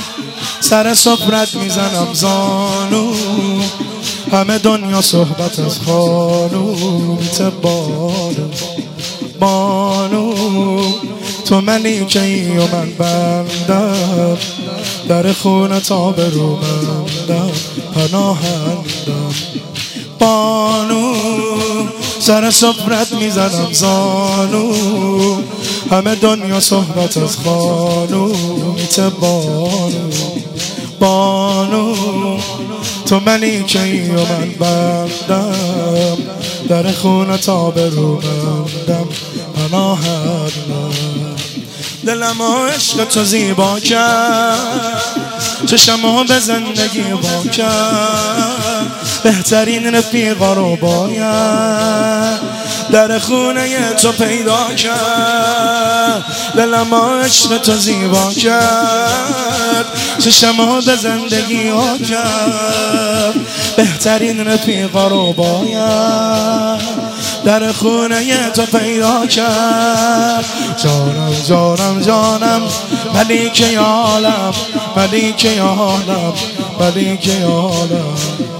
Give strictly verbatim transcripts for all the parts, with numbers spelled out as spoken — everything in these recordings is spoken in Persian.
سر سفرت میزنم زانو، همه دنیا صحبت از خانومت بانو. بانو تو ملیکه ای و من بندم، در خونه تا به رو مندم پناهندم. بانو سر سفرت میزنم زانو، همه دنیا صحبت از خانومت بانو. بانو تو ملیکه ای و من بندم، در خونه تا به رو مندم پناهندم. دلم عشق تو زیبا کرد، چشمو به زندگی با کرد، بهترین رفیقا رو باید در خونه تو پیدا کرد. دلم عشق تو زیبا کرد، چشمو به زندگی ها کرد، بهترین رفیقا رو باید در خونه تو پیدا کرد. جانم جانم جانم ملیکه عالم، ملیکه عالم، ملیکه عالم،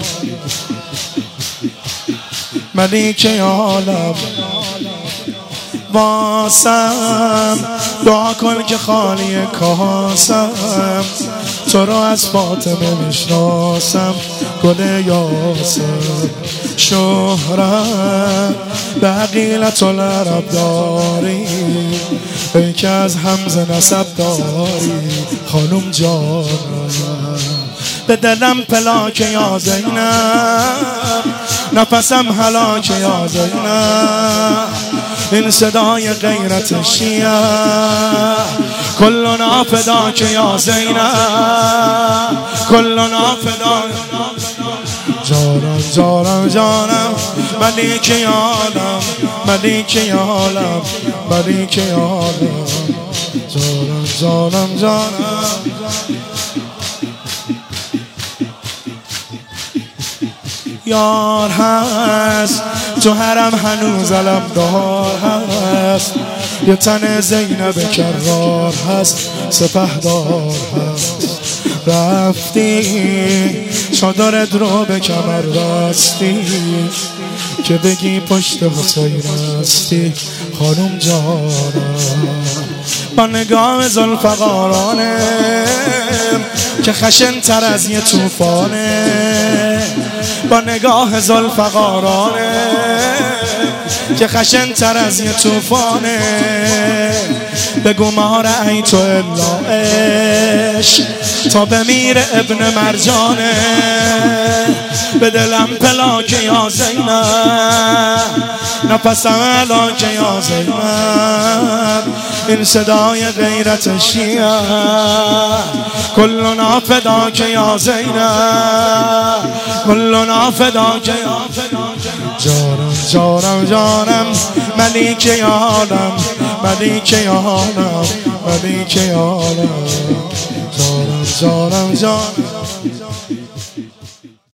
ملیکه عالم. واسم دعا کن که خالی کاسم، تو رو از فاطمه میشناسم گل یاسم. شهرت به عقیلت و لرب داری، ای که از حمزه نسب داری خانوم جانم. به دلم پلاکه یا زینب، نفسم هلاکه یا زینب، این صدای غیرت شیعه کلنا فداک یا زینب، کلنا فداک. جانم جانم جانم ملیکه عالم، ملیکه عالم، ملیکه عالم. جانم جانم جانم یار هست تو حرم هنوز علمدار هست، یه تن زینب کرار هست سپهدار هست. رفتی چادرت رو به کمر بستی، که بگی پشت حسین هستی خانوم جانم. با نگاه ذوالفقارانه که خشن تر از یه طوفانه، با نگاه ذوالفقارانه که خشن تر از یه طوفانه، بگو مار ای تو الا عشق تا بمیر ابن مرجانه. به دلم پلاکه یا زینب، نفسم علاکه یا زینب، این صدای غیرت شیعه کلنا فداک یا زینب، کلنا فداک یا زینب. جانم جانم جانم ملیکه عالم، ملیکه عالم، ملیکه عالم. جانم جانم جانم